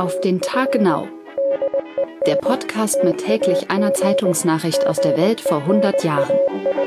Auf den Tag genau. Der Podcast mit täglich einer Zeitungsnachricht aus der Welt vor 100 Jahren.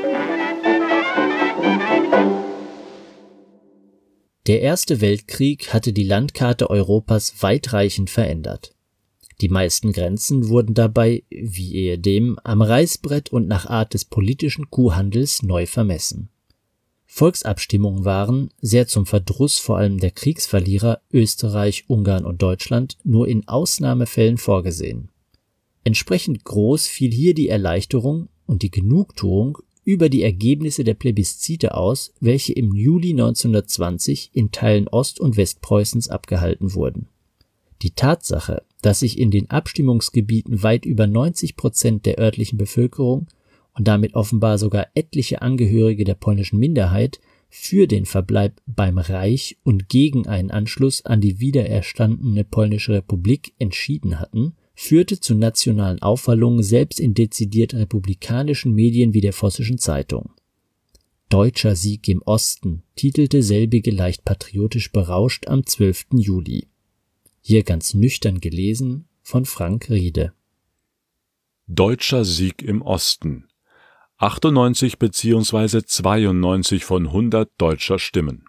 Der Erste Weltkrieg hatte die Landkarte Europas weitreichend verändert. Die meisten Grenzen wurden dabei, wie ehedem, am Reißbrett und nach Art des politischen Kuhhandels neu vermessen. Volksabstimmungen waren, sehr zum Verdruss vor allem der Kriegsverlierer Österreich, Ungarn und Deutschland, nur in Ausnahmefällen vorgesehen. Entsprechend groß fiel hier die Erleichterung und die Genugtuung über die Ergebnisse der Plebiszite aus, welche im Juli 1920 in Teilen Ost- und Westpreußens abgehalten wurden. Die Tatsache, dass sich in den Abstimmungsgebieten weit über 90% der örtlichen Bevölkerung und damit offenbar sogar etliche Angehörige der polnischen Minderheit für den Verbleib beim Reich und gegen einen Anschluss an die wiedererstandene Polnische Republik entschieden hatten, führte zu nationalen Aufwallungen selbst in dezidiert republikanischen Medien wie der Vossischen Zeitung. Deutscher Sieg im Osten titelte selbige leicht patriotisch berauscht am 12. Juli. Hier ganz nüchtern gelesen von Frank Riede. Deutscher Sieg im Osten. 98 bzw. 92 von 100 deutscher Stimmen.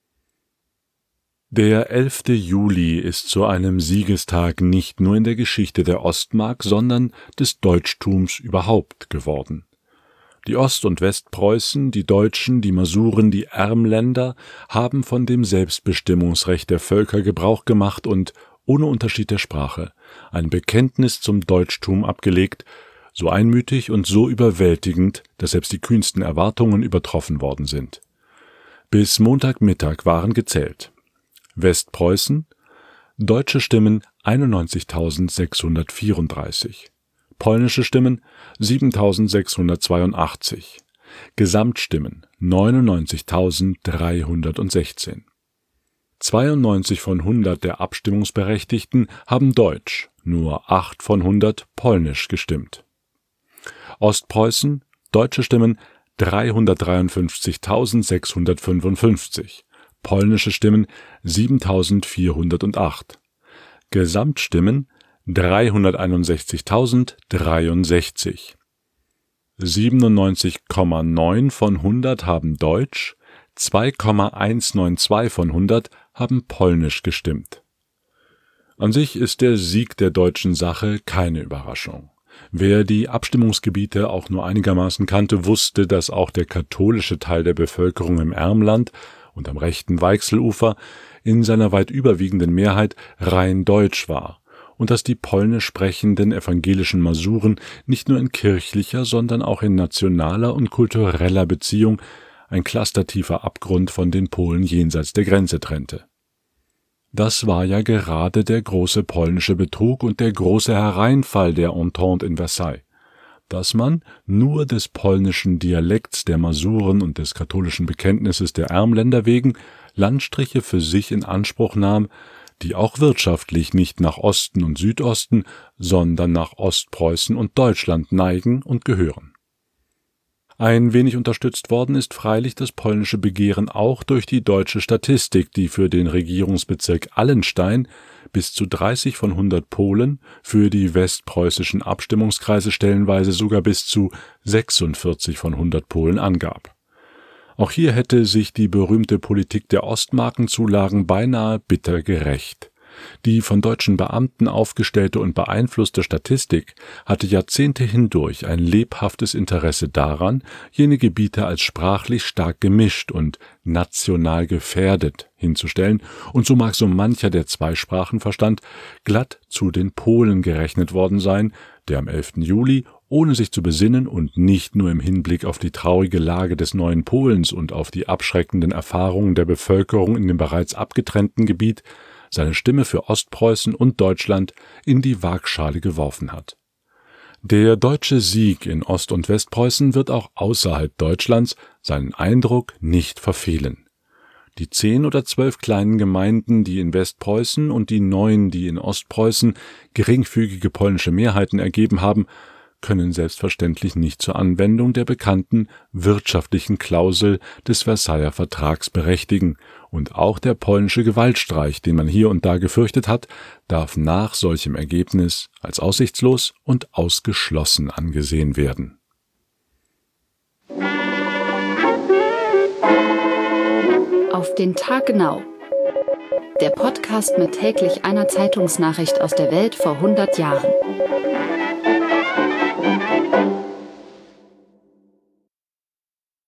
Der 11. Juli ist zu einem Siegestag nicht nur in der Geschichte der Ostmark, sondern des Deutschtums überhaupt geworden. Die Ost- und Westpreußen, die Deutschen, die Masuren, die Ermländer haben von dem Selbstbestimmungsrecht der Völker Gebrauch gemacht und, ohne Unterschied der Sprache, ein Bekenntnis zum Deutschtum abgelegt, so einmütig und so überwältigend, dass selbst die kühnsten Erwartungen übertroffen worden sind. Bis Montagmittag waren gezählt. Westpreußen, deutsche Stimmen 91.634, polnische Stimmen 7.682, Gesamtstimmen 99.316. 92 von 100 der Abstimmungsberechtigten haben Deutsch, nur 8 von 100 polnisch gestimmt. Ostpreußen, deutsche Stimmen 353.655, polnische Stimmen 7.408, Gesamtstimmen 361.063. 97,9 von 100 haben Deutsch, 2,192 von 100 haben polnisch gestimmt. An sich ist der Sieg der deutschen Sache keine Überraschung. Wer die Abstimmungsgebiete auch nur einigermaßen kannte, wusste, dass auch der katholische Teil der Bevölkerung im Ermland und am rechten Weichselufer in seiner weit überwiegenden Mehrheit rein deutsch war und dass die polnisch sprechenden evangelischen Masuren nicht nur in kirchlicher, sondern auch in nationaler und kultureller Beziehung ein clustertiefer Abgrund von den Polen jenseits der Grenze trennte. Das war ja gerade der große polnische Betrug und der große Hereinfall der Entente in Versailles, dass man nur des polnischen Dialekts der Masuren und des katholischen Bekenntnisses der Ermländer wegen Landstriche für sich in Anspruch nahm, die auch wirtschaftlich nicht nach Osten und Südosten, sondern nach Ostpreußen und Deutschland neigen und gehören. Ein wenig unterstützt worden ist freilich das polnische Begehren auch durch die deutsche Statistik, die für den Regierungsbezirk Allenstein bis zu 30 von 100 Polen, für die westpreußischen Abstimmungskreise stellenweise sogar bis zu 46 von 100 Polen angab. Auch hier hätte sich die berühmte Politik der Ostmarkenzulagen beinahe bitter gerächt. Die von deutschen Beamten aufgestellte und beeinflusste Statistik hatte Jahrzehnte hindurch ein lebhaftes Interesse daran, jene Gebiete als sprachlich stark gemischt und national gefährdet hinzustellen, und so mag so mancher, der zwei Sprachen verstand, glatt zu den Polen gerechnet worden sein, der am 11. Juli, ohne sich zu besinnen und nicht nur im Hinblick auf die traurige Lage des neuen Polens und auf die abschreckenden Erfahrungen der Bevölkerung in dem bereits abgetrennten Gebiet, seine Stimme für Ostpreußen und Deutschland in die Waagschale geworfen hat. Der deutsche Sieg in Ost- und Westpreußen wird auch außerhalb Deutschlands seinen Eindruck nicht verfehlen. Die 10 oder 12 kleinen Gemeinden, die in Westpreußen und die 9, die in Ostpreußen geringfügige polnische Mehrheiten ergeben haben, können selbstverständlich nicht zur Anwendung der bekannten wirtschaftlichen Klausel des Versailler Vertrags berechtigen, und auch der polnische Gewaltstreich, den man hier und da gefürchtet hat, darf nach solchem Ergebnis als aussichtslos und ausgeschlossen angesehen werden. Auf den Tag genau. Der Podcast mit täglich einer Zeitungsnachricht aus der Welt vor 100 Jahren.